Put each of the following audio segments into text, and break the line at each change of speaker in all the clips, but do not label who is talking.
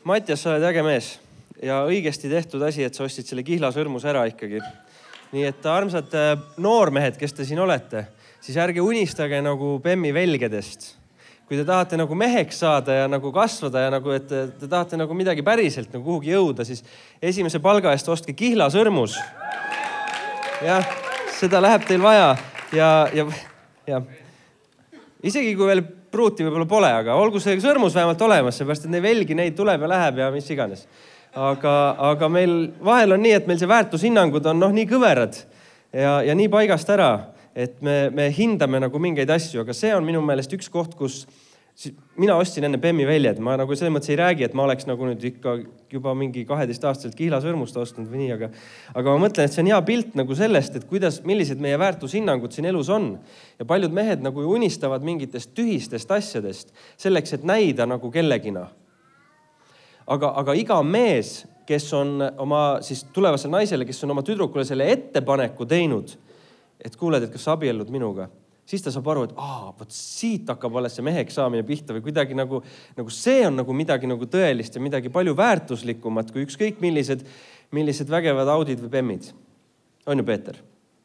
Mattias, sa oled äge mees ja õigesti tehtud asi, et sa ostsid selle kihlasõrmuse ära ikkagi. Nii et armsad noormehed, kes te siin olete, siis ärge unistage nagu Bemmi velgedest. Kui te tahate nagu meheks saada ja nagu kasvada ja nagu, et te tahate nagu midagi päriselt nagu kuhugi jõuda, siis esimese palga eest ostke kihlasõrmus. Jah, seda läheb teil vaja ja isegi kui veel pruuti võib-olla pole, aga olgu see sõrmus vähemalt olemas, seepärast, et neid velgi neid tuleb ja läheb ja mis iganes. Aga meil vahel on nii, et meil see väärtushinnangud on nii kõverad ja nii paigast ära, et me hindame nagu mingeid asju, aga see on minu meelest üks koht, kus mina ostsin enne Bemmi väljad. Ma nagu selles mõttes ei räägi, et ma oleks nagu nüüd ikka juba mingi 12-aastaselt kihlasõrmust ostnud või nii, aga ma mõtlen, et see on hea pilt nagu sellest, et millised meie väärtushinnangud siin elus on. Ja paljud mehed nagu unistavad mingitest tühistest asjadest selleks, et näida nagu kellegina. Aga iga mees, kes on oma siis tulevasele naisele, kes on oma tüdrukule selle ettepaneku teinud, et kuuled, et kas sa abiellud minuga, siis ta saab aru, et võt siit hakkab alles see meheks saamine pihta või kuidagi nagu see on nagu midagi nagu tõelist ja midagi palju väärtuslikumat kui ükskõik millised vägevad Audid või Bemmid. On ju, Peeter?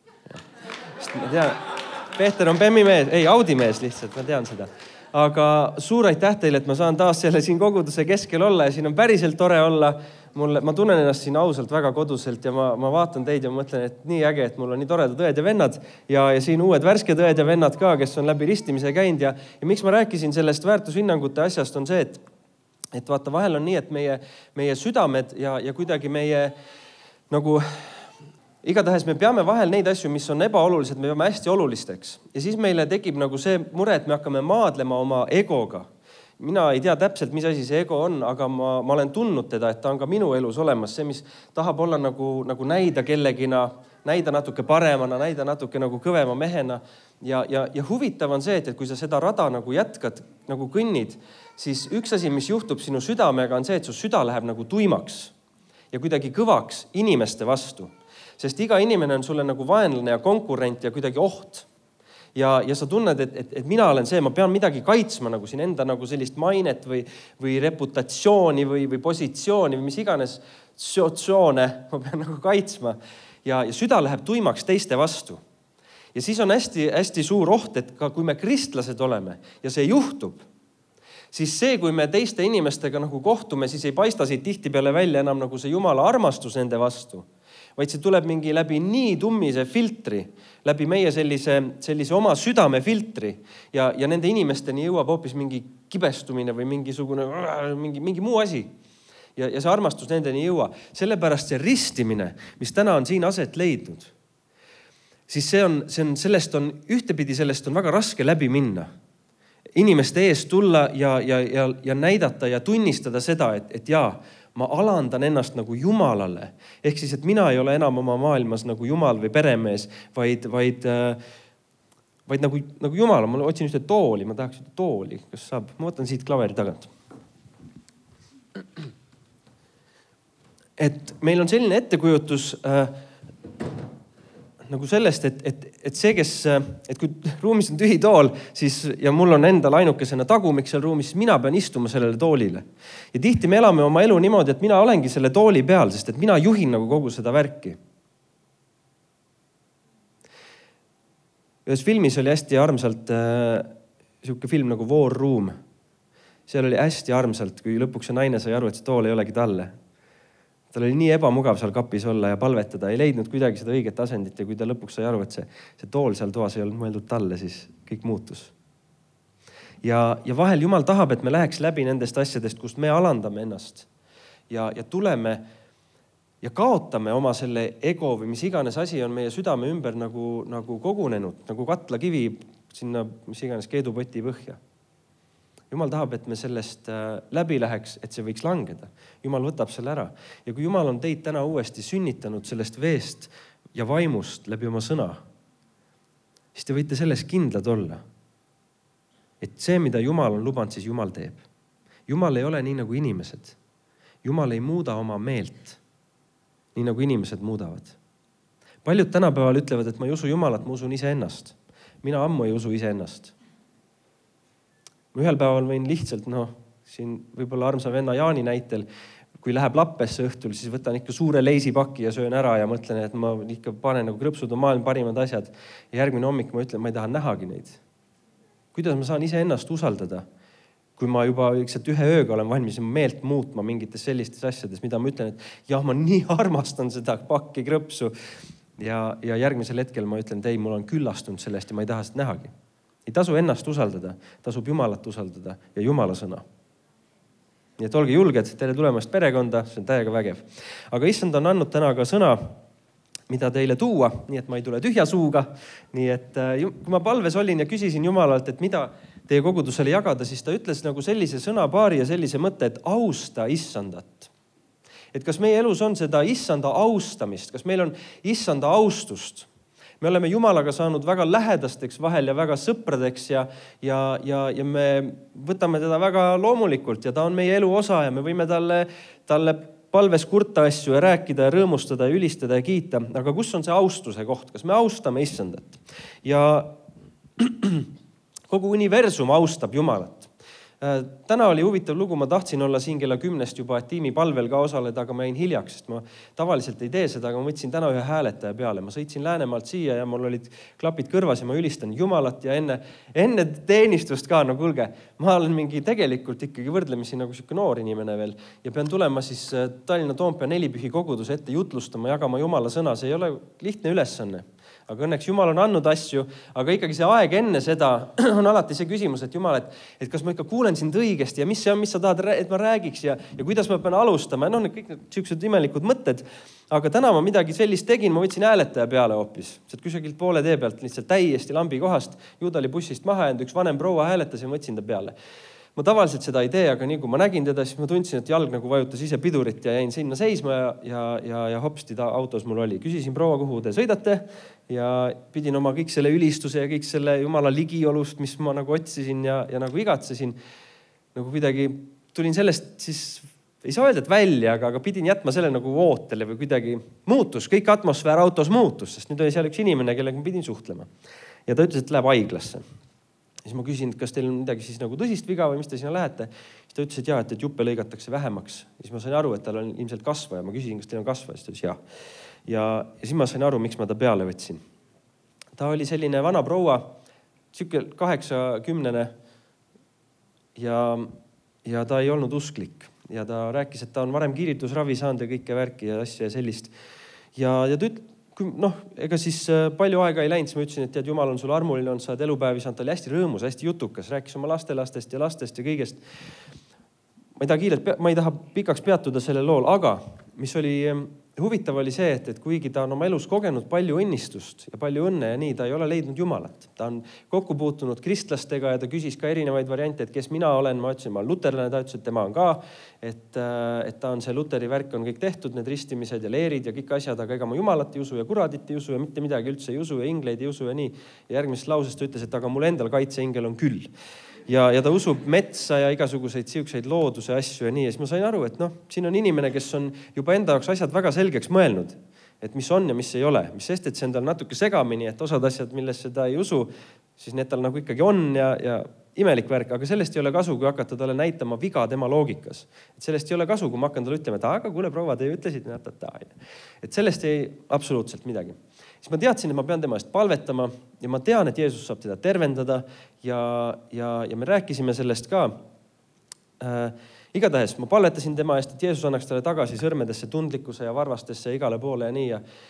Sest ma tean, Peeter on Bemmi mees, ei Audi mees lihtsalt, ma tean seda. Aga suur aitäh teile, et ma saan taas selle siin koguduse keskel olla ja siin on päriselt tore olla. Ma tunnen ennast siin ausalt väga koduselt ja ma vaatan teid ja mõtlen, et nii äge, et mul on nii toredad õed ja vennad ja siin uued värsked õed ja vennad ka, kes on läbi ristimise käinud ja miks ma rääkisin sellest väärtushinnangute asjast on see, et vaata, vahel on nii, et meie südamed ja kuidagi meie nagu igatahes me peame vahel neid asju, mis on ebaolulised, me peame hästi olulisteks ja siis meile tekib nagu see mure, et me hakkame maadlema oma egoga. Mina ei tea täpselt, mis asi see ego on, aga ma olen tundnud teda, et ta on ka minu elus olemas. See, mis tahab olla nagu näida kellegina, näida natuke paremana, näida natuke nagu kõvema mehena. Ja huvitav on see, et kui sa seda rada nagu jätkad, nagu kõnnid, siis üks asi, mis juhtub sinu südamega, on see, et su süda läheb nagu tuimaks ja kuidagi kõvaks inimeste vastu. Sest iga inimene on sulle nagu vaenlane ja konkurent ja kuidagi oht. Ja sa tunned, et mina olen see, ma pean midagi kaitsma nagu siin enda nagu sellist mainet või reputatsiooni või positsiooni või mis iganes sootsioone ma pean nagu kaitsma. Ja süda läheb tuimaks teiste vastu. Ja siis on hästi suur oht, et ka kui me kristlased oleme ja see juhtub, siis see, kui me teiste inimestega nagu kohtume, siis ei paista siit tihtipeale välja enam nagu see Jumala armastus nende vastu. Vaid see tuleb mingi läbi nii tummise filtri, läbi meie sellise oma südame filtri ja nende inimesteni jõuab hoopis mingi kibestumine või mingi muu asi. Ja see armastus nendeni ei jõua. Sellepärast see ristimine, mis täna on siin aset leidnud, siis sellest on väga raske läbi minna. Inimeste ees tulla ja näidata ja tunnistada seda, et ma alandan ennast nagu Jumalale. Ehk siis, et mina ei ole enam oma maailmas nagu Jumal või peremees, vaid nagu Jumal. Ma otsin ühte tooli, ma tahaks ühte tooli. Kas saab? Ma võtan siit klaveri tagant. Et meil on selline ettekujutus nagu sellest, et see, et kui ruumis on tühi tool, siis, ja mul on endal ainukesena tagumik seal ruumis, siis mina pean istuma sellele toolile. Ja tihti me elame oma elu niimoodi, et mina olengi selle tooli peal, sest et mina juhin nagu kogu seda värki. Ühes filmis oli hästi armsalt siuke film nagu War Room. Seal oli hästi armsalt, kui lõpuks see naine sai aru, et see tool ei olegi talle. Tal oli nii ebamugav seal kapis olla ja palvetada, ei leidnud kuidagi seda õiget asendit ja kui ta lõpuks sai aru, et see tool seal toas ei olnud mõeldud talle, siis kõik muutus. Ja vahel Jumal tahab, et me läheks läbi nendest asjadest, kust me alandame ennast ja tuleme ja kaotame oma selle ego või mis iganes asi on meie südame ümber nagu kogunenud, nagu katlakivi sinna mis iganes keedupoti põhja. Jumal tahab, et me sellest läbi läheks, et see võiks langeda. Jumal võtab selle ära. Ja kui Jumal on teid täna uuesti sünnitanud sellest veest ja vaimust läbi oma sõna, siis te võite selles kindlad olla. Et see, mida Jumal on lubanud, siis Jumal teeb. Jumal ei ole nii nagu inimesed. Jumal ei muuda oma meelt, nii nagu inimesed muudavad. Paljud tänapäeval ütlevad, et ma ei usu Jumalat, ma usun iseennast. Mina ammu ei usu iseennast. Ma ühel päeval võin lihtsalt siin võib-olla armsa venna Jaani näitel, kui läheb Lappesse õhtul, siis võtan ikka suure leisipaki ja söön ära ja mõtlen, et ma ikka panen nagu krõpsud on maailma parimad asjad. Ja järgmine hommik ma ütlen, ma ei taha nähagi neid. Kuidas ma saan iseennast usaldada, kui ma juba ükselt ühe ööga olen valmis meelt muutma mingites sellistes asjades, mida ma ütlen, et jah, ma nii armastan seda pakki krõpsu. Ja järgmisel hetkel ma ütlen, et ei, mul on küllastunud sellest ja ma ei taha seda nähagi. Ei tasu ennast usaldada, tasub Jumalat usaldada ja Jumala sõna. Nii et olge julged, tere tulemast perekonda, see on täiega vägev. Aga issand on andnud täna ka sõna, mida teile tuua, nii et ma ei tule tühja suuga. Nii et kui ma palves olin ja küsisin Jumalalt, et mida teie kogudusele jagada, siis ta ütles nagu sellise sõnapaari ja sellise mõtte, et austa issandat. Et kas meie elus on seda issanda austamist, kas meil on issanda austust? Me oleme Jumalaga saanud väga lähedasteks vahel ja väga sõpradeks ja me võtame teda väga loomulikult ja ta on meie elu osa ja me võime talle palves kurta asju ja rääkida ja rõõmustada ja ülistada ja kiita. Aga kus on see austuse koht? Kas me austame issandat? Ja kogu universum austab Jumalat. Täna oli huvitav lugu, ma tahtsin olla siin kella 10 juba, et tiimi palvel ka osaleda, aga ma jäin hiljaks, sest ma tavaliselt ei tee seda, aga ma võtsin täna ühe hääletaja peale. Ma sõitsin Läänemaalt siia ja mul olid klapid kõrvas ja ma ülistan Jumalat ja enne teenistust ka, no kuulge, ma olen tegelikult ikkagi võrdlemisi nagu siuke noor inimene veel ja pean tulema siis Tallinna Toompea 4 pühi koguduse ette jutlustama, jagama Jumala sõna. See ei ole lihtne ülesanne. Aga õnneks Jumal on andnud asju, aga ikkagi see aeg enne seda on alati see küsimus, et Jumal, et kas ma ikka kuulen sind õigesti ja mis see on, mis sa tahad, et ma räägiks ja kuidas ma pean alustama. Ja kõik need siuksed imelikud mõtted. Aga täna ma midagi sellist tegin, ma võtsin hääletaja peale hoopis. Kusagilt poole tee pealt lihtsalt täiesti lambi kohast. Juud oli bussist maha jäänud, üks vanem proua hääletas ja võtsin ta peale. Ma tavaliselt seda ei tee, aga nii kui ma nägin teda, siis ma tundsin, et jalg nagu vajutas ise pidurit ja jäin sinna seisma ja hopsti ta autos mul oli. Küsisin proua, kuhu te sõidate ja pidin oma kõik selle ülistuse ja kõik selle Jumala ligiolust, mis ma nagu otsisin ja nagu igatsesin. Nagu kuidagi tulin sellest siis, ei saa öelda, et välja, aga pidin jätma selle nagu ootele või kuidagi muutus. Kõik atmosfäär autos muutus, sest nüüd oli seal üks inimene, kellega ma pidin suhtlema. Ja ta ütles, et läheb haiglasse. Siis ma küsin, kas teil on midagi siis nagu tõsist viga või mis te sinna lähete. Siis ta ütles, et jah, et juppe lõigatakse vähemaks. Siis ma sain aru, et tal on ilmselt kasvaja. Ma küsisin, kas teil on kasvaja. Siis ta ütles jah. Ja siis ma sain aru, miks ma ta peale võtsin. Ta oli selline vana proua, siuke 80 ja ta ei olnud usklik. Ja ta rääkis, et ta on varem kiiritusravi saanud ja kõike värki ja asja ja sellist. Ja ta ütles, ega siis palju aega ei läinud, siis ma ütlesin, et tead, Jumal on sul armuline, on saad elupäevi saanud, ta oli hästi rõõmus, hästi jutukas, rääkis oma lastest ja kõigest. Ma ei taha pikaks peatuda selle lool, aga mis oli huvitav oli see, et kuigi ta on oma elus kogenud palju õnnistust ja palju õnne ja nii, ta ei ole leidnud Jumalat. Ta on kokku puutunud kristlastega ja ta küsis ka erinevaid variante, et kes mina olen. Ma ütlesin, ma olen luterlane, ta ütles, et tema on ka, et ta on see luteri värk on kõik tehtud, need ristimised ja leerid ja kõik asjad, aga ega ma Jumalat ei usu ja kuradit ei usu ja mitte midagi üldse ei usu ja ingleid ei usu ja nii. Ja järgmisest lausest ta ütles, et aga mul endal kaitseingel on küll. Ja ta usub metsa ja igasuguseid siukseid looduse asju ja nii. Ja siis ma sain aru, et siin on inimene, kes on juba enda jaoks asjad väga selgeks mõelnud, et mis on ja mis ei ole. Mis sest, et see on tal natuke segamini, et osad asjad, millesse ta ei usu, siis need tal nagu ikkagi on ja imelik värk. Aga sellest ei ole kasu, kui hakata talle näitama viga tema loogikas. Et sellest ei ole kasu, kui ma hakkan talle ütlema, et aga kuule proua, te ütlesid, et sellest ei absoluutselt midagi. Siis ma teadsin, et ma pean tema eest palvetama ja ma tean, et Jeesus saab teda tervendada ja me rääkisime sellest ka. Igatahes ma palvetasin tema eest, et Jeesus annaks talle tagasi sõrmedesse, tundlikkuse ja varvastesse ja igale poole ja nii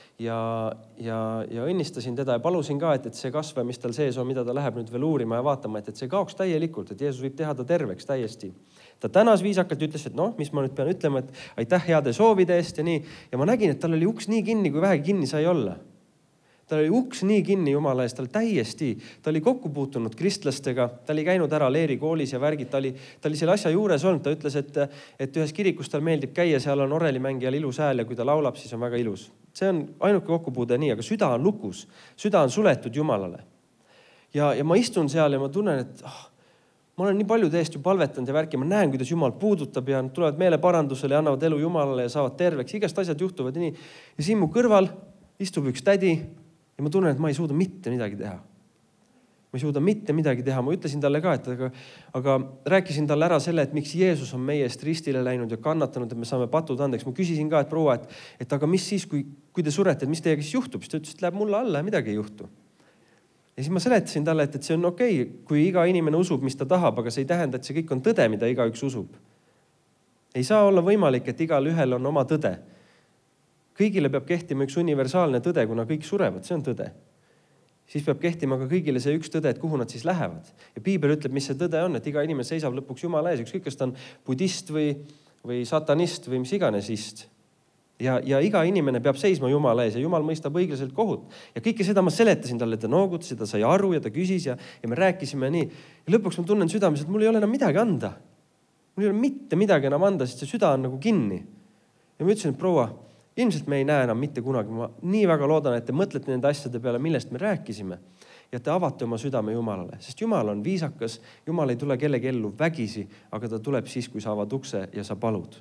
ja õnnistasin teda ja palusin ka, et see kasvaja, mis tal sees on, mida ta läheb nüüd veel uurima ja vaatama, et see kaoks täielikult, et Jeesus võib teha ta terveks täiesti. Ta tänas viisakalt ütles, et mis ma nüüd pean ütlema, et aitäh heade soovide eest ja nii. Ja ma nägin, et tal oli uks nii kinni, kui vähegi kinni sai olla. Tal oli uks nii kinni Jumala eest, ta oli kokku puutunud kristlastega, ta oli käinud ära Leeri koolis ja värgid, ta oli selle asja juures olnud, ta ütles, et ühes kirikus tal meeldib käia, seal on orelimängijal ilus hääl ja kui ta laulab, siis on väga ilus. See on ainuke kokkupuude nii, aga süda on lukus, süda on suletud Jumalale. Ja ma istun seal ja ma tunnen, et ma olen nii paljude eest ju palvetanud ja värki, ma näen, kuidas Jumal puudutab ja nad tulevad meele parandusele ja annavad elu Jumalale ja saavad terveks, igast asjad juhtuvad nii. Ja siin mu kõrval istub üks tädi ja ma tunnen, et ma ei suuda mitte midagi teha. Ma ei suuda mitte midagi teha. Ma ütlesin talle ka, aga rääkisin talle ära selle, et miks Jeesus on meie eest ristile läinud ja kannatanud, et me saame patud andeks. Ma küsisin ka, et proua, et aga mis siis, kui te surete, et mis teiega siis juhtub? Siis ta ütles, et läheb mulle alla ja midagi ei juhtu. Ja siis ma seletasin talle, et see on okei, kui iga inimene usub, mis ta tahab, aga see ei tähenda, et see kõik on tõde, mida igaüks usub. Ei saa olla võimalik, et igal ühel on oma tõde. Kõigile peab kehtima üks universaalne tõde, kuna kõik surevad, see on tõde. Siis peab kehtima ka kõigile see üks tõde, et kuhu nad siis lähevad. Ja Piibel ütleb, mis see tõde on, et iga inimene seisab lõpuks Jumala ees, ükskõik kas ta on budist või satanist või mis iganes ist. Ja iga inimene peab seisma Jumala ees ja Jumal mõistab õiglaselt kohut. Ja kõike seda ma seletasin talle, et ta noogutas, ta sai aru ja ta küsis ja me rääkisime nii. Ja lõpuks ma tunnen südames, et mul ei ole enam midagi anda. Mul ei ole mitte midagi enam anda, sest see süda on nagu kinni. Ja ma ütlesin, et proua, ilmselt me ei näe enam mitte kunagi. Ma nii väga loodan, et te mõtlete nende asjade peale, millest me rääkisime ja te avate oma südame Jumalale, sest Jumal on viisakas. Jumal ei tule kellegi ellu vägisi, aga ta tuleb siis, kui sa avad ukse ja sa palud.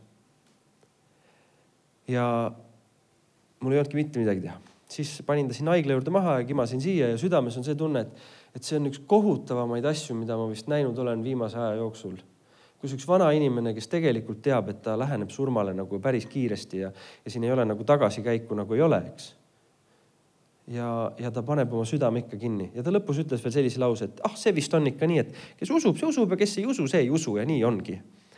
Ja mul ei olnudki mitte midagi teha. Siis panin ta siin haigla juurde maha ja kimasin siia ja südames on see tunne, et see on üks kohutavamaid asju, mida ma vist näinud olen viimase aja jooksul. Kus üks vana inimene, kes tegelikult teab, et ta läheneb surmale nagu päris kiiresti ja siin ei ole nagu tagasikäiku nagu ei ole, eks. Ja ta paneb oma südame ikka kinni. Ja ta lõpus ütles veel sellise lause, et see vist on ikka nii, et kes usub, see usub ja kes ei usu, see ei usu ja nii ongi.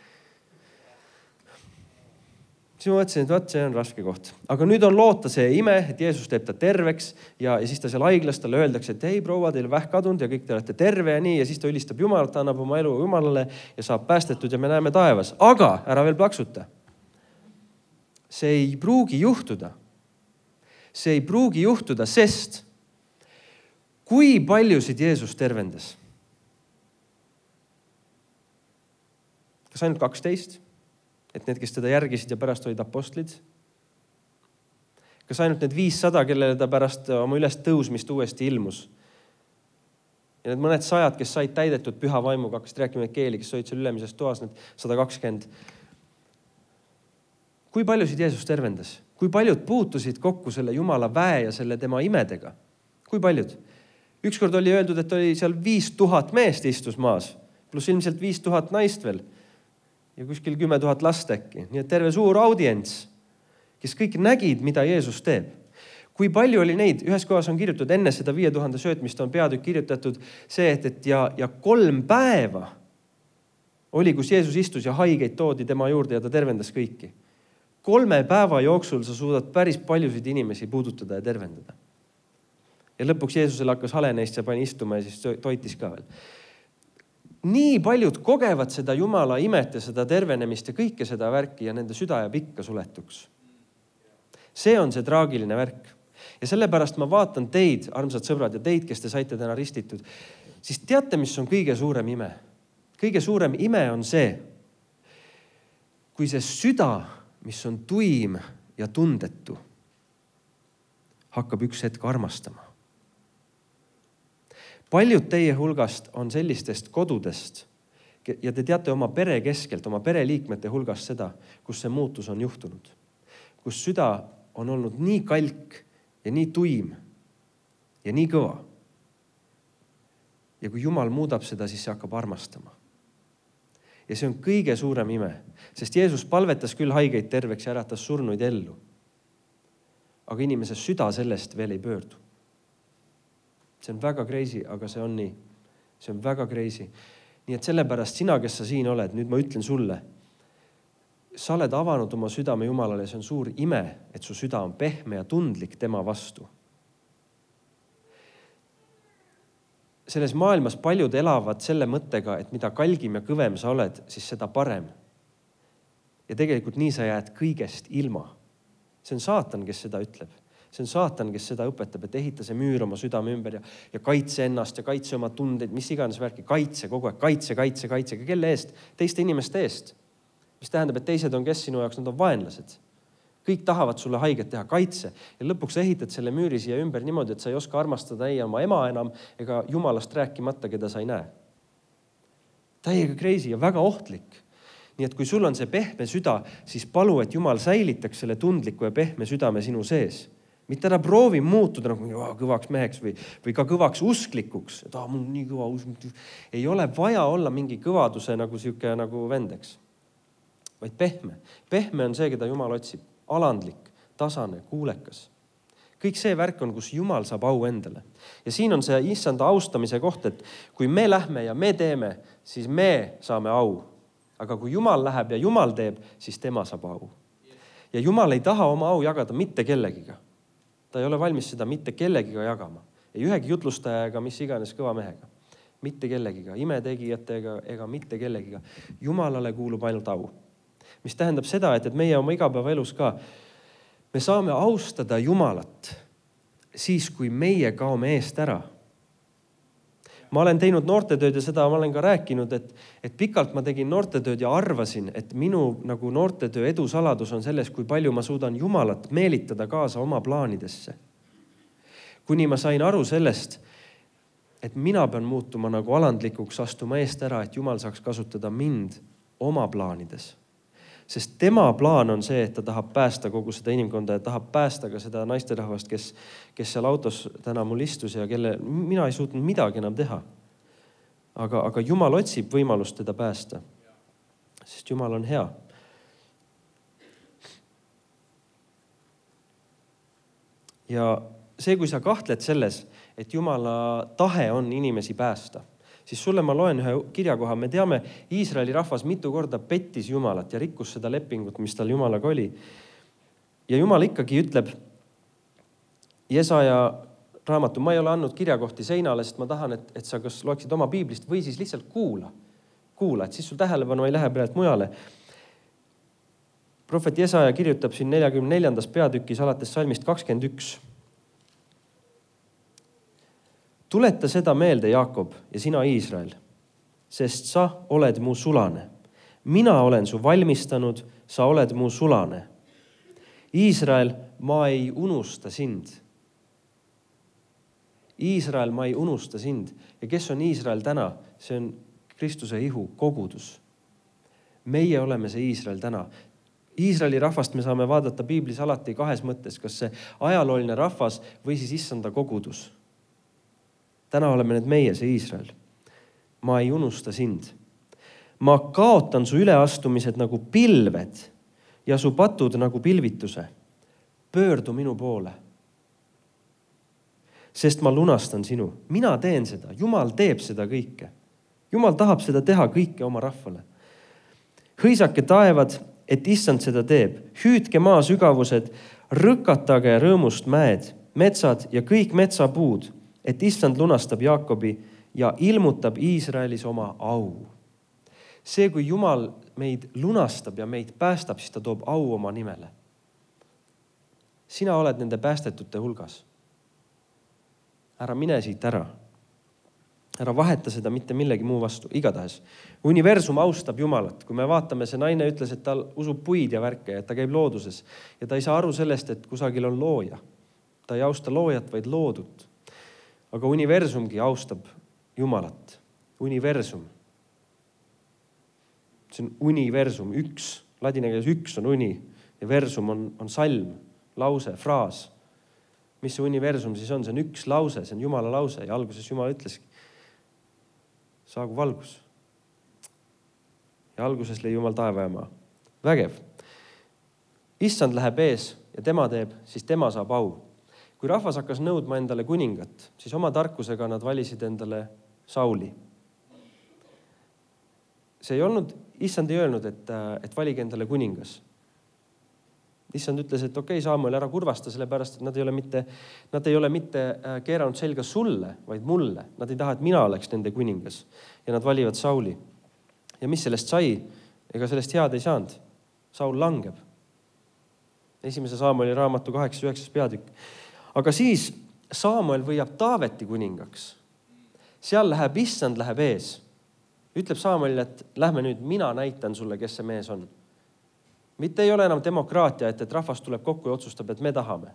Siis ma mõtlesin, et see on raske koht. Aga nüüd on loota see ime, et Jeesus teeb ta terveks ja siis ta seal haiglas talle öeldakse, et ei proua, teil vähk kadunud ja kõik te olete terve ja nii. Ja siis ta ülistab Jumalat, annab oma elu Jumalale ja saab päästetud ja me näeme taevas. Aga ära veel plaksuta. See ei pruugi juhtuda. See ei pruugi juhtuda, sest kui paljusid Jeesus tervendas? Kas ainult 12? Et need, kes teda järgisid ja pärast olid apostlid? Kas ainult need 500, kellele ta pärast oma üles tõusmist uuesti ilmus? Ja need mõned 100, kes said täidetud püha vaimuga, hakkasid rääkima keeli, kes olid seal ülemises toas, need 120. Kui paljusid Jeesus tervendas? Kui paljud puutusid kokku selle Jumala väe ja selle tema imedega? Kui paljud? Ükskord oli öeldud, et oli seal 5000 meest istus maas, pluss ilmselt 5000 naist veel. Ja kuskil 10 000 last äkki. Nii et terve suur audients, kes kõik nägid, mida Jeesus teeb. Kui palju oli neid? Ühes kohas on kirjutatud, enne seda 5000 söötmist on peatükk kirjutatud see, et 3 päeva oli, kus Jeesus istus ja haigeid toodi tema juurde ja ta tervendas kõiki. 3 päeva jooksul sa suudad päris paljusid inimesi puudutada ja tervendada. Ja lõpuks Jeesusel hakkas hale neist ja pani istuma ja siis toitis ka veel. Nii paljud kogevad seda Jumala imet ja seda tervenemist ja kõike seda värki ja nende süda jääb ikka suletuks. See on see traagiline värk. Ja sellepärast ma vaatan teid, armsad sõbrad, ja teid, kes te saite täna ristitud, siis teate, mis on kõige suurem ime? Kõige suurem ime on see, kui see süda, mis on tuim ja tundetu, hakkab üks hetk armastama. Paljud teie hulgast on sellistest kodudest ja te teate oma pere keskelt, oma pereliikmete hulgast seda, kus see muutus on juhtunud. Kus süda on olnud nii kalk ja nii tuim ja nii kõva. Ja kui Jumal muudab seda, siis see hakkab armastama. Ja see on kõige suurem ime, sest Jeesus palvetas küll haigeid terveks ja äratas surnuid ellu. Aga inimese süda sellest veel ei pöördu. See on väga crazy, aga see on nii. See on väga crazy. Nii et sellepärast sina, kes sa siin oled, nüüd ma ütlen sulle, sa oled avanud oma südame Jumalale, see on suur ime, et su süda on pehme ja tundlik tema vastu. Selles maailmas paljud elavad selle mõttega, et mida kalgim ja kõvem sa oled, siis seda parem. Ja tegelikult nii sa jääd kõigest ilma. See on saatan, kes seda ütleb. See on saatan, kes seda õpetab, et ehita see müür oma südame ümber ja kaitse ennast ja kaitse oma tundeid, mis iganes värki, kaitse kogu aeg, kaitse. Kelle eest? Teiste inimeste eest. Mis tähendab, et teised on kes sinu jaoks, nad on vaenlased. Kõik tahavad sulle haiget teha, kaitse. Ja lõpuks sa ehitad selle müüri siia ümber niimoodi, et sa ei oska armastada ei oma ema enam ega Jumalast rääkimata, keda sa ei näe. Täiega crazy ja väga ohtlik. Nii et kui sul on see pehme süda, siis palu, et Jumal säilitaks selle tundliku ja pehme südame sinu sees. Mitte ära proovi muutuda nagu kõvaks meheks või ka kõvaks usklikuks. Et mul on nii kõva usk. Ei ole vaja olla mingi kõvaduse nagu siuke nagu vendeks. Vaid pehme. Pehme on see, keda Jumal otsib. Alandlik, tasane, kuulekas. Kõik see värk on, kus Jumal saab au endale. Ja siin on see issanda austamise koht, et kui me lähme ja me teeme, siis me saame au. Aga kui Jumal läheb ja Jumal teeb, siis tema saab au. Ja Jumal ei taha oma au jagada mitte kellegiga. Ta ei ole valmis seda mitte kellegiga jagama. Ei ühegi jutlustaja ega mis iganes kõva mehega. Mitte kellegiga, imetegijatega ega mitte kellegiga. Jumalale kuulub ainult au. Mis tähendab seda, et meie oma igapäevaelus ka, me saame austada Jumalat siis, kui meie kaome eest ära. Ma olen teinud noortetööd ja seda ma olen ka rääkinud, et pikalt ma tegin noortetööd ja arvasin, et minu nagu noortetöö edusaladus on selles, kui palju ma suudan Jumalat meelitada kaasa oma plaanidesse. Kuni ma sain aru sellest, et mina pean muutuma nagu alandlikuks, astuma eest ära, et Jumal saaks kasutada mind oma plaanides. Sest tema plaan on see, et ta tahab päästa kogu seda inimkonda ja tahab päästa ka seda naisterahvast, kes seal autos täna mul istus ja kelle mina ei suutnud midagi enam teha. Aga Jumal otsib võimalust teda päästa, sest Jumal on hea. Ja see, kui sa kahtled selles, et Jumala tahe on inimesi päästa, siis sulle ma loen ühe kirjakoha. Me teame, Iisraeli rahvas mitu korda pettis Jumalat ja rikkus seda lepingut, mis tal Jumalaga oli. Ja Jumal ikkagi ütleb Jesaja raamatu, ma ei ole andnud kirjakohti seinale, sest ma tahan, et sa kas loeksid oma piiblist või siis lihtsalt kuula, et siis sul tähelepanu ei lähe pealt mujale. Prohvet Jesaja kirjutab siin 44. peatükis alates salmist 21. Tuleta seda meelde, Jaakob, ja sina, Iisrael, sest sa oled mu sulane. Mina olen su valmistanud, sa oled mu sulane. Iisrael, ma ei unusta sind. Iisrael, ma ei unusta sind. Ja kes on Iisrael täna? See on Kristuse ihu, kogudus. Meie oleme see Iisrael täna. Iisraeli rahvast me saame vaadata piiblis alati kahes mõttes, kas see ajalooline rahvas või siis issanda kogudus. Täna oleme need meie, see Iisrael. Ma ei unusta sind. Ma kaotan su üleastumised nagu pilved ja su patud nagu pilvituse. Pöördu minu poole. Sest ma lunastan sinu. Mina teen seda. Jumal teeb seda kõike. Jumal tahab seda teha kõike oma rahvale. Hõisake taevad, et issand seda teeb. Hüüdke maa sügavused, rõkatage rõõmust mäed, metsad ja kõik metsapuud, et issand lunastab Jaakobi ja ilmutab Iisraelis oma au. See, kui Jumal meid lunastab ja meid päästab, siis ta toob au oma nimele. Sina oled nende päästetute hulgas. Ära mine siit ära. Ära vaheta seda mitte millegi muu vastu. Igatahes. Universum austab Jumalat. Kui me vaatame, see naine ütles, et ta usub puid ja värke, et ta käib looduses. Ja ta ei saa aru sellest, et kusagil on looja. Ta ei austa loojat, vaid loodut. Aga universumgi austab Jumalat. Universum. See on universum, üks. Ladina keeles üks on uni ja versum on salm, lause, fraas. Mis see universum siis on? See on üks lause, see on Jumala lause ja alguses Jumal ütleski, saagu valgus. Ja alguses lõi Jumal taeva ja maa. Vägev. Issand läheb ees ja tema teeb, siis tema saab au. Kui rahvas hakkas nõudma endale kuningat, siis oma tarkusega nad valisid endale Sauli. See ei olnud, issand ei öelnud, et valige endale kuningas. Issand ütles, et okei, Samuel, ära kurvasta, sellepärast, et nad ei ole mitte keeranud selga sulle, vaid mulle. Nad ei taha, et mina oleks nende kuningas. Ja nad valivad Sauli. Ja mis sellest sai? Ega sellest head ei saanud. Saul langeb. 1. Samueli raamatu 8-9 peatükk. Aga siis Samuel võiab Taaveti kuningaks. Seal issand läheb ees. Ütleb Samuelile, et lähme nüüd, mina näitan sulle, kes see mees on. Mitte ei ole enam demokraatia, et rahvas tuleb kokku ja otsustab, et me tahame.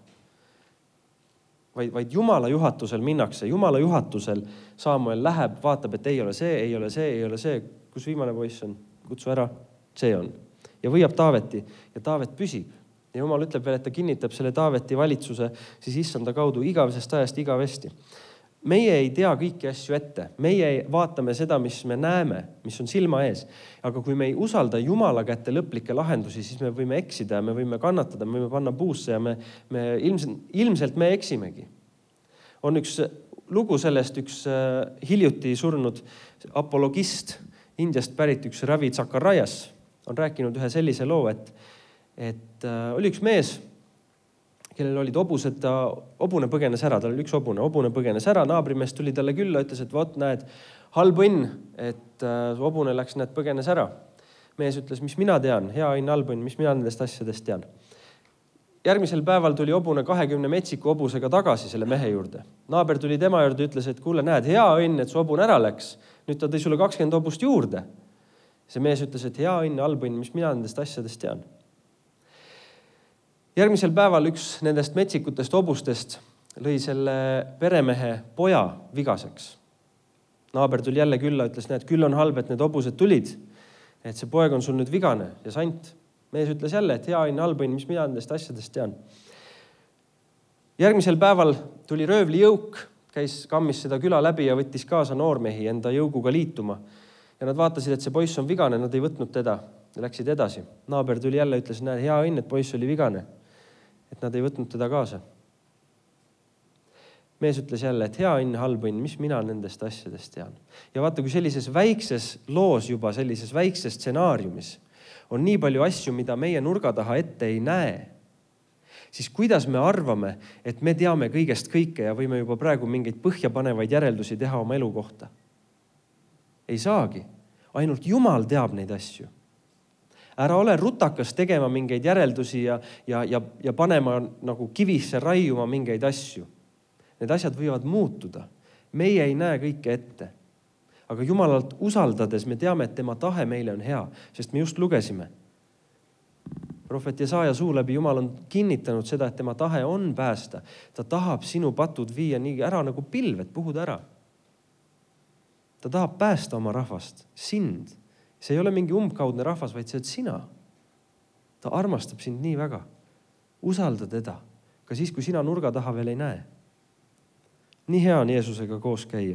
Vaid Jumala juhatusel minnakse. Jumala juhatusel Samuel läheb, vaatab, et ei ole see, ei ole see, ei ole see. Kus viimane poiss on? Kutsu ära. See on. Ja võiab Taaveti ja Taavet püsib. Ja Jumal ütleb veel, et ta kinnitab selle Taaveti valitsuse siis issanda kaudu igavesest ajast igavesti. Meie ei tea kõiki asju ette. Meie vaatame seda, mis me näeme, mis on silma ees. Aga kui me ei usalda Jumala kätte lõplikke lahendusi, siis me võime eksida ja me võime kannatada, me võime panna puusse ja ilmselt me eksimegi. On üks lugu sellest, üks hiljuti surnud apologist, Indiast pärit üks Ravi Zacharias on rääkinud ühe sellise loo, et oli üks mees, kellel olid hobused, hobune põgenes ära, tal oli üks hobune põgenes ära, naabrimees tuli talle külla, ütles, et vot näed, halb õnn, et hobune läks, näed, põgenes ära. Mees ütles, mis mina tean, hea õnn, halb õnn, mis mina nendest asjadest tean. Järgmisel päeval tuli hobune 20 metsiku hobusega tagasi selle mehe juurde. Naaber tuli tema juurde, ütles, et kuule, näed, hea õnn, et su hobune ära läks. Nüüd ta tõi sulle 20 hobust juurde. See mees ütles, et hea õnn, halb õnn, mis mina nendest asjadest tean. Järgmisel päeval üks nendest metsikutest hobustest lõi selle peremehe poja vigaseks. Naaber tuli jälle külla, ütles, näed, küll on halb, et need hobused tulid, et see poeg on sul nüüd vigane ja sant. Mees ütles jälle, et hea õnn, halb õnn, mis mina nendest asjadest tean. Järgmisel päeval tuli röövli jõuk, kammis seda küla läbi ja võttis kaasa noormehi enda jõuguga liituma. Ja nad vaatasid, et see poiss on vigane, nad ei võtnud teda ja läksid edasi. Naaber tuli jälle, ütles, näed, hea õnn, et poiss oli vigane. Et nad ei võtnud teda kaasa. Mees ütles jälle, et hea õnn, halb õnn, mis mina nendest asjadest tean. Ja vaata, kui sellises väikses loos juba, sellises väikses stsenaariumis on nii palju asju, mida meie nurga taha ette ei näe, siis kuidas me arvame, et me teame kõigest kõike ja võime juba praegu mingeid põhjapanevaid järeldusi teha oma elu kohta? Ei saagi. Ainult Jumal teab neid asju. Ära ole rutakas tegema mingeid järeldusi ja panema nagu kivisse raiuma mingeid asju. Need asjad võivad muutuda. Meie ei näe kõike ette. Aga Jumalalt usaldades me teame, et tema tahe meile on hea, sest me just lugesime. Prohvet Jesaja suu läbi Jumal on kinnitanud seda, et tema tahe on päästa. Ta tahab sinu patud viia nii ära nagu pilved, puhuda ära. Ta tahab päästa oma rahvast, sind. See ei ole mingi umbkaudne rahvas, vaid see oled sina. Ta armastab sind nii väga. Usalda teda, ka siis, kui sina nurga taha veel ei näe. Nii hea on Jeesusega koos käia.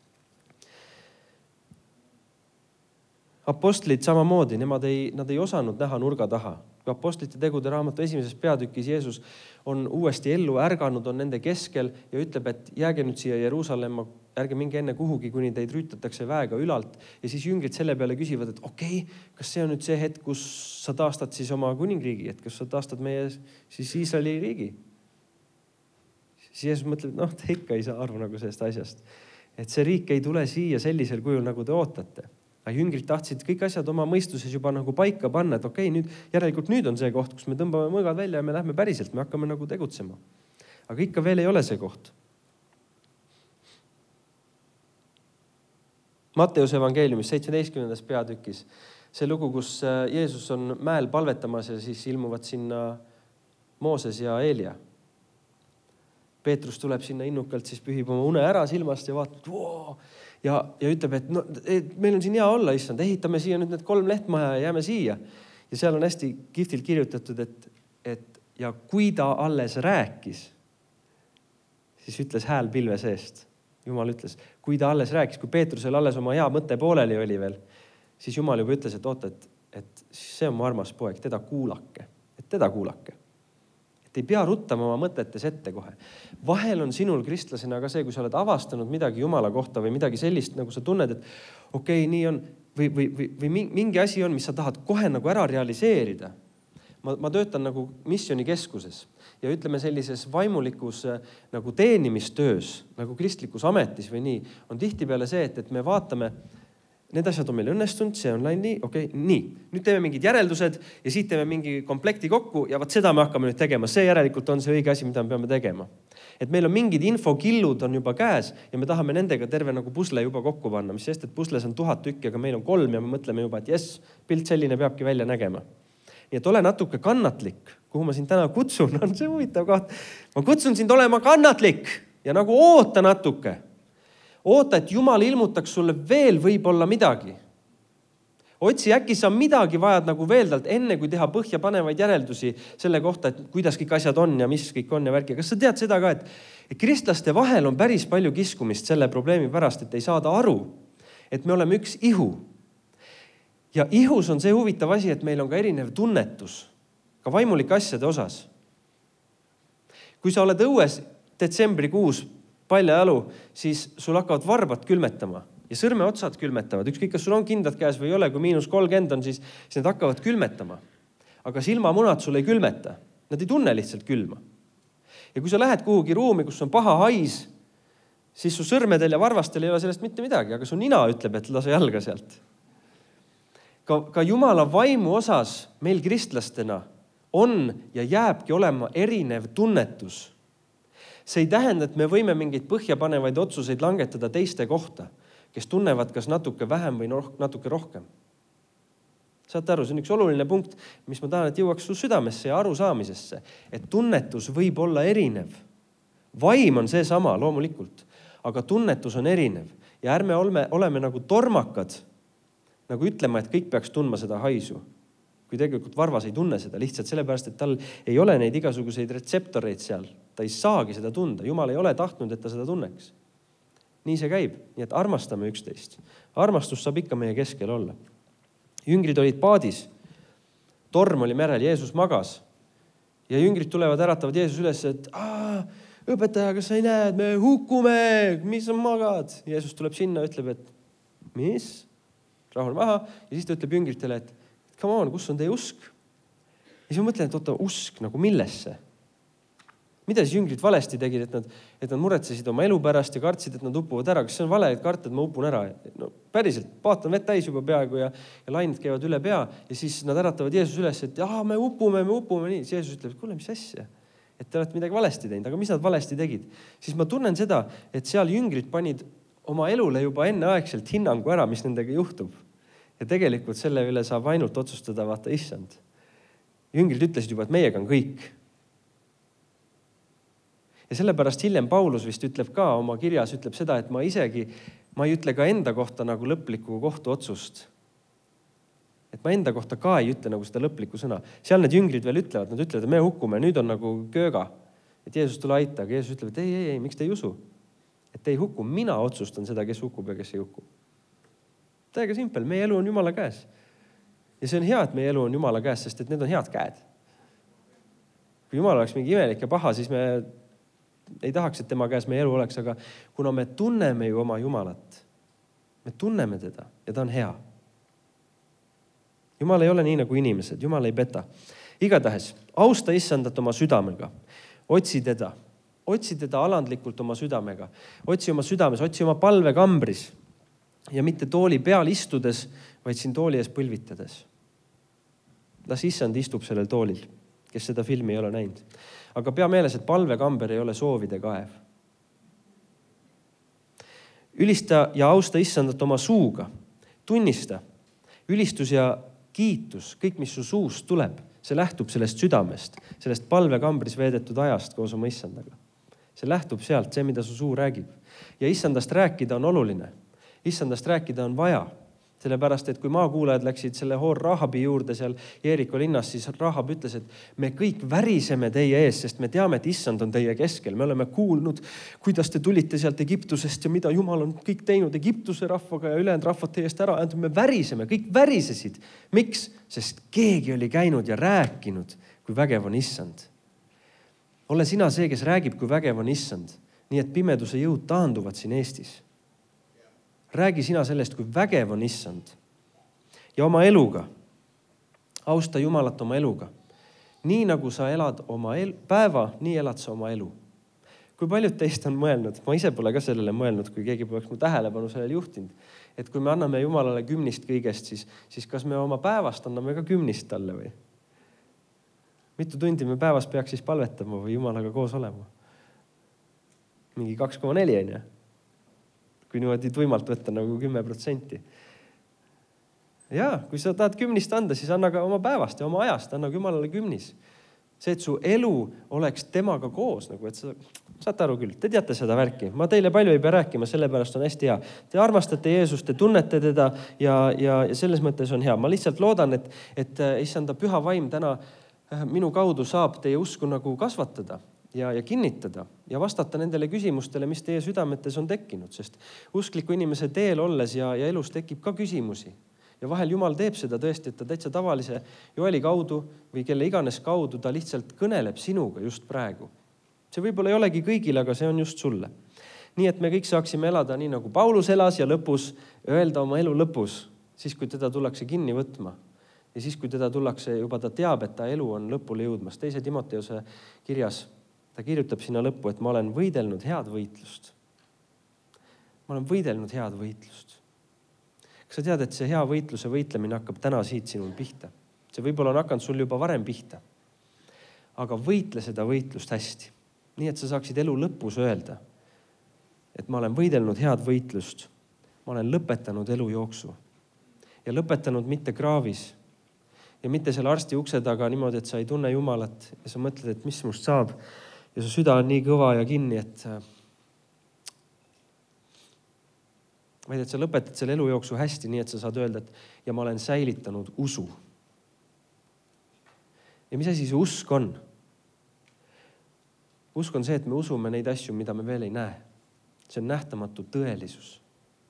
Apostlid samamoodi, nad ei osanud näha nurga taha. Kui apostlite tegude raamatu 1. peatükis Jeesus on uuesti ellu ärganud, on nende keskel ja ütleb, et jääge nüüd siia Jeruusalemma, ärge minge enne kuhugi, kuni teid rüütatakse väega ülalt. Ja siis jüngrid selle peale küsivad, et okei, kas see on nüüd see hetk, kus sa taastad siis oma kuningriigi, et kas sa taastad meie siis Iisraeli riigi? Siis Jeesus mõtleb, te ikka ei saa aru nagu sellest asjast. Et see riik ei tule siia sellisel kujul, nagu te ootate. Aga jüngrid tahtsid kõik asjad oma mõistuses juba nagu paika panna, et okei, järelikult nüüd on see koht, kus me tõmbame mõõgad välja ja me lähme päriselt, me hakkame nagu tegutsema. Aga ikka veel ei ole see koht. Matteuse evangeeliumis 17. peatükis, see lugu, kus Jeesus on mäel palvetamas ja siis ilmuvad sinna Mooses ja Eelia. Peetrus tuleb sinna innukalt, siis pühib oma une ära silmast ja vaatab, ja ütleb, et meil on siin hea olla, issand, ehitame siia nüüd need 3 lehtmaja ja jääme siia. Ja seal on hästi kihvtilt kirjutatud, et ja kui ta alles rääkis, siis ütles hääl pilve seest. Jumal ütles, kui ta alles rääkis, kui Peetrusel alles oma hea mõte pooleli oli veel, siis Jumal juba ütles, et oota, et see on mu armas poeg, teda kuulake. Et ei pea ruttama oma mõtetes ette kohe. Vahel on sinul kristlasena ka see, kui sa oled avastanud midagi Jumala kohta või midagi sellist, nagu sa tunned, et okei, nii on, või mingi asi on, mis sa tahad kohe nagu ära realiseerida. Ma töötan nagu missioonikeskuses ja ütleme sellises vaimulikus nagu teenimistöös, nagu kristlikus ametis või nii, on tihtipeale see, et me vaatame, need asjad on meil õnnestunud, see on läinud nii, okei, nii. Nüüd teeme mingid järeldused ja siit teeme mingi komplekti kokku ja vaat seda me hakkame nüüd tegema. See järelikult on see õige asi, mida me peame tegema. Et meil on mingid infokillud on juba käes ja me tahame nendega terve nagu pusle juba kokku panna, mis sest, et pusles on 1000 tükki, aga meil on 3 ja me mõtleme juba, et jess, pilt selline peabki välja nägema. Nii et ole natuke kannatlik, kuhu ma sind täna kutsun, on see huvitav koht. Ma kutsun sind olema kannatlik ja nagu oota natuke. Oota, et Jumal ilmutaks sulle veel võib-olla midagi. Otsi, äkki sa midagi vajad nagu veel talt, enne kui teha põhjapanevaid järeldusi selle kohta, et kuidas kõik asjad on ja mis kõik on ja värki. Kas sa tead seda ka, et kristlaste vahel on päris palju kiskumist selle probleemi pärast, et ei saada aru, et me oleme üks ihu. Ja ihus on see huvitav asi, et meil on ka erinev tunnetus, ka vaimulike asjade osas. Kui sa oled õues detsembrikuus paljajalu, siis sul hakkavad varbad külmetama. Ja sõrmeotsad külmetavad. Ükskõik, kas sul on kindad käes või ei ole, kui -30 on, siis need hakkavad külmetama. Aga silmamunad sul ei külmeta. Nad ei tunne lihtsalt külma. Ja kui sa lähed kuhugi ruumi, kus on paha hais, siis su sõrmedel ja varvastel ei ole sellest mitte midagi, aga su nina ütleb, et lase jalga sealt. Ka Jumala vaimu osas meil kristlastena on ja jääbki olema erinev tunnetus. See ei tähenda, et me võime mingeid põhjapanevaid otsuseid langetada teiste kohta, kes tunnevad kas natuke vähem või natuke rohkem. Saate aru, see on üks oluline punkt, mis ma tahan, et jõuaks su südamesse ja arusaamisesse, et tunnetus võib olla erinev. Vaim on see sama loomulikult, aga tunnetus on erinev ja ärme oleme nagu tormakad, nagu ütlema, et kõik peaks tundma seda haisu. Kui tegelikult varvas ei tunne seda lihtsalt sellepärast, et tal ei ole neid igasuguseid retseptoreid seal. Ta ei saagi seda tunda. Jumal ei ole tahtnud, et ta seda tunneks. Nii see käib. Nii et armastame üksteist. Armastus saab ikka meie keskel olla. Jüngrid olid paadis. Torm oli merel, Jeesus magas. Ja jüngrid tulevad, äratavad Jeesus üles, et õpetaja, kas sa ei näe, et me hukkume, mis on magad? Jeesus tuleb sinna, ütleb, et mis? Rahul maha. Ja siis ta ütleb jüngritele, et come on, kus on teie usk? Ja siis ma mõtlen, et oota, usk nagu millesse? Mida siis jüngrid valesti tegid, et nad muretsesid oma elu pärast ja kartsid, et nad upuvad ära? Kas see on vale, et karta, et ma upun ära? No, päriselt, paat on vett täis juba peaaegu ja lained käivad üle pea ja siis nad äratavad Jeesus üles, et me upume nii. Siis Jeesus ütleb, kuule, mis asja? Et te olete midagi valesti teinud, aga mis nad valesti tegid? Siis ma tunnen seda, et seal jüngrid panid oma elule juba enneaegselt hinnangu ära, mis nendega juhtub. Ja tegelikult selle üle saab ainult otsustada, vaata, issand. Jüngrid ütlesid juba, et meiega on kõik. Ja sellepärast hiljem Paulus vist ütleb ka oma kirjas, ütleb seda, et ma ei ütle ka enda kohta nagu lõplikku kohtuotsust. Et ma enda kohta ka ei ütle nagu seda lõplikku sõna. Seal need jüngrid veel ütlevad, nad ütlevad, et me hukkume, nüüd on nagu kööga. Et Jeesus tule aita, aga Jeesus ütleb, et ei, miks te ei usu? Et te ei hukku, mina otsustan seda, kes hukkub ja kes ei hukku. Täiega simpel, meie elu on Jumala käes. Ja see on hea, et meie elu on Jumala käes, sest et need on head käed. Kui Jumal oleks mingi imelik ja paha, siis me ei tahaks, et tema käes meie elu oleks, aga kuna me tunneme ju oma Jumalat, me tunneme teda ja ta on hea. Jumal ei ole nii nagu inimesed, Jumal ei peta. Igatahes, austa issandat oma südamega, otsi teda alandlikult oma südamega, otsi oma südames, otsi oma palvekambris ja mitte tooli peal istudes, vaid siin tooli ees põlvitades. Las issand istub sellel toolil, kes seda filmi ei ole näinud. Aga pea meeles, et palvekamber ei ole soovide kaev. Ülista ja austa issandat oma suuga. Tunnista. Ülistus ja kiitus, kõik, mis su suust tuleb, see lähtub sellest südamest, sellest palvekambris veedetud ajast koos oma issandaga. See lähtub sealt, see, mida su suu räägib. Ja issandast rääkida on oluline. Issandast rääkida on vaja. Sellepärast, et kui maakuulajad läksid selle hoor Rahabi juurde seal Jeeriko linnas, siis Rahab ütles, et me kõik väriseme teie ees, sest me teame, et issand on teie keskel. Me oleme kuulnud, kuidas te tulite sealt Egiptusest ja mida Jumal on kõik teinud Egiptuse rahvaga ja ülejäänud rahvad teie eest ära. Me väriseme, kõik värisesid. Miks? Sest keegi oli käinud ja rääkinud, kui vägev on issand. Ole sina see, kes räägib, kui vägev on issand. Nii et pimeduse jõud taanduvad siin Eestis. Räägi sina sellest, kui vägev on issand. Ja oma eluga. Austa Jumalat oma eluga. Nii nagu sa elad oma päeva, nii elad sa oma elu. Kui paljud teist on mõelnud, ma ise pole ka sellele mõelnud, kui keegi poleks mu tähelepanu sellele juhtinud, et kui me anname Jumalale 10 kõigest, siis kas me oma päevast anname ka 10 talle või? Mitu tundi me päevas peaks siis palvetama või Jumalaga koos olema? Mingi 2,4 on ja? Kui niimoodi tuimalt võtta nagu 10%. Ja, kui sa tahad 10 anda, siis anna ka oma päevast ja oma ajast, anna Jumalale 10. See, et su elu oleks temaga koos, nagu et sa saate aru küll, te teate seda värki. Ma teile palju ei pea rääkima, sellepärast on hästi hea. Te armastate Jeesust, te tunnete teda ja selles mõttes on hea. Ma lihtsalt loodan, et issanda püha vaim täna minu kaudu saab teie usku nagu kasvatada ja kinnitada ja vastata nendele küsimustele, mis teie südametes on tekkinud, sest uskliku inimese teel olles ja elus tekib ka küsimusi. Ja vahel Jumal teeb seda tõesti, et ta täitsa tavalise Joeli kaudu või kelle iganes kaudu ta lihtsalt kõneleb sinuga just praegu. See võib-olla ei olegi kõigile, aga see on just sulle. Nii et me kõik saaksime elada nii nagu Paulus elas ja lõpus öelda oma elu lõpus, siis kui teda tullakse kinni võtma. Ja siis kui teda tullakse, juba ta teab, et ta elu on lõpule jõudmas. 2. Timoteuse kirjas ta kirjutab sinna lõppu, et ma olen võidelnud head võitlust. Ma olen võidelnud head võitlust. Kas sa tead, et see hea võitluse võitlemine hakkab täna siit sinul pihta? See võib-olla on hakanud sul juba varem pihta. Aga võitle seda võitlust hästi. Nii, et sa saaksid elu lõpus öelda, et ma olen võidelnud head võitlust. Ma olen lõpetanud elu jooksu. Ja lõpetanud mitte kraavis. Ja mitte selle arsti ukse taga niimoodi, et sa ei tunne Jumalat ja sa mõtled, et mis must saab. Ja su süda on nii kõva ja kinni, vaid et sa lõpetad selle elu jooksu hästi, nii et sa saad öelda, et ja ma olen säilitanud usu. Ja mis asi see usk on? Usk on see, et me usume neid asju, mida me veel ei näe. See on nähtamatu tõelisus.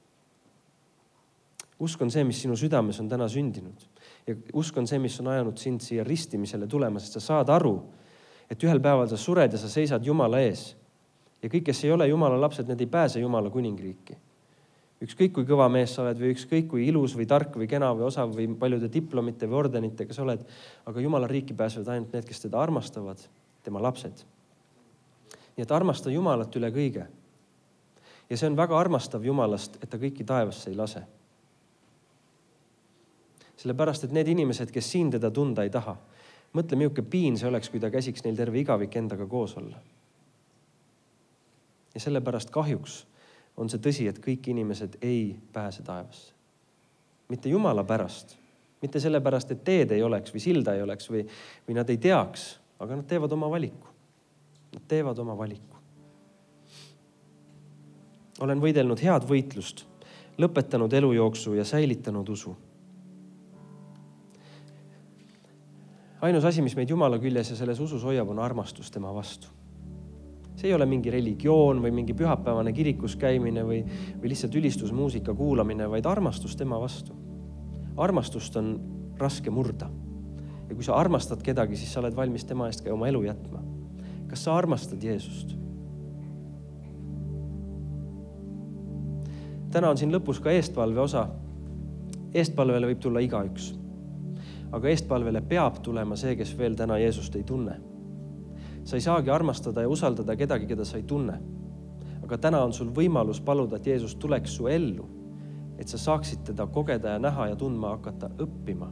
Usk on see, mis sinu südames on täna sündinud. Ja usk on see, mis on ajanud sind siia ristimisele tulema, sest sa saad aru, et ühel päeval sa sured ja sa seisad Jumala ees. Ja kõik, kes ei ole Jumala lapsed, need ei pääse Jumala kuningriiki. Ükskõik kui kõva mees sa oled või ükskõik kui ilus või tark või kena või osav või paljude diplomite või ordenitega sa oled, aga Jumala riiki pääsevad ainult need, kes teda armastavad, tema lapsed. Nii et armasta Jumalat üle kõige. Ja see on väga armastav Jumalast, et ta kõiki taevasse ei lase. Sellepärast, et need inimesed, kes siin teda tunda ei taha, mõtle, milline piin see oleks, kui ta käsiks neil terve igavik endaga koos olla. Ja sellepärast kahjuks on see tõsi, et kõik inimesed ei pääse taevasse. Mitte Jumala pärast, mitte sellepärast, et teed ei oleks või silda ei oleks või nad ei teaks, aga nad teevad oma valiku. Nad teevad oma valiku. Olen võidelnud head võitlust, lõpetanud elujooksu ja säilitanud usu. Ainus asi, mis meid Jumala küljes ja selles usus hoiab, on armastus tema vastu. See ei ole mingi religioon või mingi pühapäevane kirikus käimine või lihtsalt ülistusmuusika kuulamine, vaid armastus tema vastu. Armastust on raske murda. Ja kui sa armastad kedagi, siis sa oled valmis tema eest ka oma elu jätma. Kas sa armastad Jeesust? Täna on siin lõpus ka eestpalve osa. Eestpalvele võib tulla igaüks. Aga eestpalvele peab tulema see, kes veel täna Jeesust ei tunne. Sa ei saagi armastada ja usaldada kedagi, keda sa ei tunne. Aga täna on sul võimalus paluda, et Jeesus tuleks su ellu, et sa saaksid teda kogeda ja näha ja tundma hakata õppima.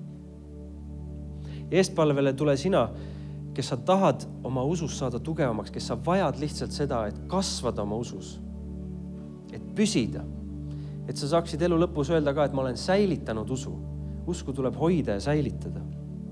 Eestpalvele tule sina, kes sa tahad oma usus saada tugevamaks, kes sa vajad lihtsalt seda, et kasvada oma usus, et püsida, et sa saaksid elu lõpus öelda ka, et ma olen säilitanud usu. Usku tuleb hoida ja säilitada.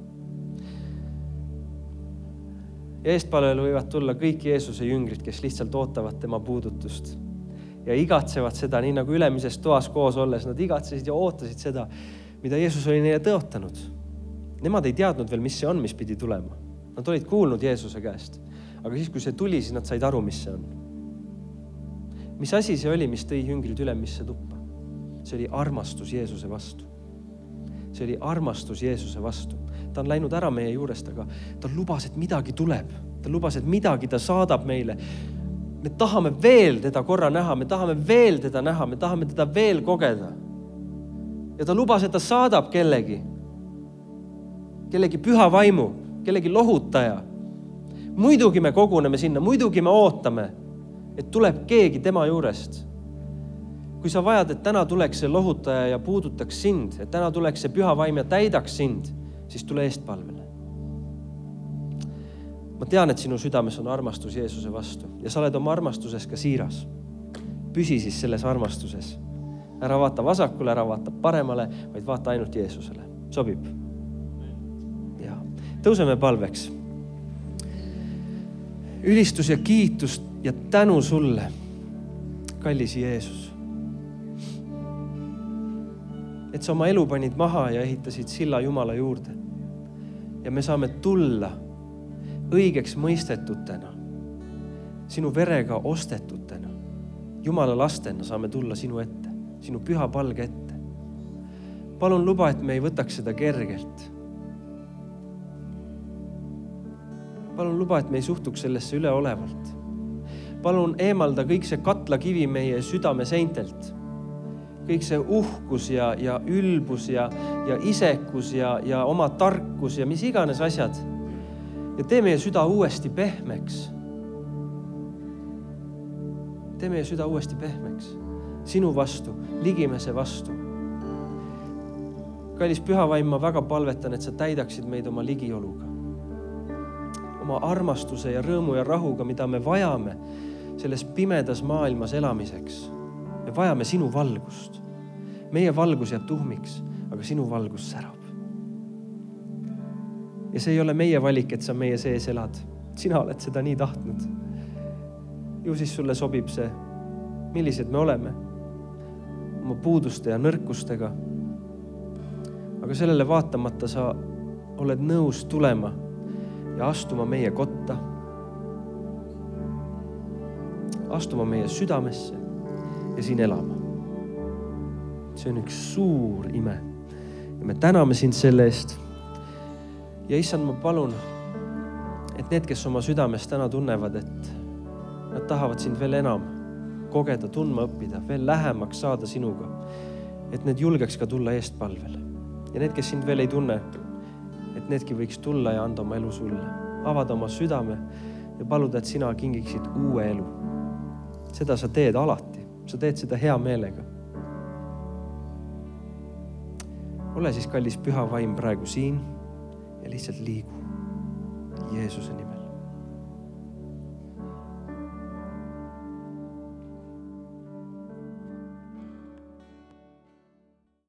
Ja eestpalvele võivad tulla kõik Jeesuse jüngrid, kes lihtsalt ootavad tema puudutust ja igatsevad seda, nii nagu ülemises toas koos olles. Nad igatsesid ja ootasid seda, mida Jeesus oli neile tõotanud. Nemad ei teadnud veel, mis see on, mis pidi tulema. Nad olid kuulnud Jeesuse käest. Aga siis, kui see tuli, siis nad said aru, mis see on. Mis asi see oli, mis tõi jüngrid ülemisse tuppa? See oli armastus Jeesuse vastu. See oli armastus Jeesuse vastu. Ta on läinud ära meie juurest, aga ta lubas, et midagi tuleb. Ta lubas, et midagi ta saadab meile. Me tahame veel teda korra näha, me tahame veel teda näha, me tahame teda veel kogeda. Ja ta lubas, et ta saadab kellegi püha vaimu, kellegi lohutaja. Muidugi me koguneme sinna, muidugi me ootame, et tuleb keegi tema juurest. Kui sa vajad, et täna tuleks see lohutaja ja puudutaks sind, et täna tuleks see püha vaim ja täidaks sind, siis tule eestpalvele. Ma tean, et sinu südames on armastus Jeesuse vastu ja sa oled oma armastuses ka siiras. Püsi siis selles armastuses. Ära vaata vasakule, ära vaata paremale, vaid vaata ainult Jeesusele. Sobib? Ja. Tõuseme palveks. Ülistus ja kiitust ja tänu sulle, kallis Jeesus. Et sa oma elu panid maha ja ehitasid silla Jumala juurde. Ja me saame tulla õigeks mõistetutena, sinu verega ostetutena. Jumala lastena saame tulla sinu ette, sinu püha palge ette. Palun luba, et me ei võtaks seda kergelt. Palun luba, et me ei suhtuks sellesse üleolevalt. Palun eemalda kõik see katlakivi meie südame seintelt. Kõik see uhkus ja ülbus ja isekus ja oma tarkus ja mis iganes asjad. Ja tee meie süda uuesti pehmeks. Tee meie süda uuesti pehmeks. Sinu vastu, ligimese vastu. Kallis püha vaim, ma väga palvetan, et sa täidaksid meid oma ligioluga. Oma armastuse ja rõõmu ja rahuga, mida me vajame selles pimedas maailmas elamiseks. Me vajame sinu valgust. Meie valgus jääb tuhmiks, aga sinu valgus särab. Ja see ei ole meie valik, et sa meie sees elad. Sina oled seda nii tahtnud. Ju siis sulle sobib see, millised me oleme, oma puuduste ja nõrkustega. Aga sellele vaatamata sa oled nõus tulema ja astuma meie kotta, astuma meie südamesse ja siin elama. See on üks suur ime ja me täname sind selle eest. Ja issand, ma palun, et need, kes oma südames täna tunnevad, et nad tahavad sind veel enam kogeda, tundma õppida, veel lähemaks saada sinuga, et need julgeks ka tulla eestpalvele. Ja need, kes sind veel ei tunne, et needki võiks tulla ja anda oma elu sulle. Avada oma südame ja paluda, et sina kingiksid uue elu. Seda sa teed alati. Sa teed seda hea meelega. Ole siis kallis püha vaim praegu siin ja lihtsalt liigu Jeesuse nimel.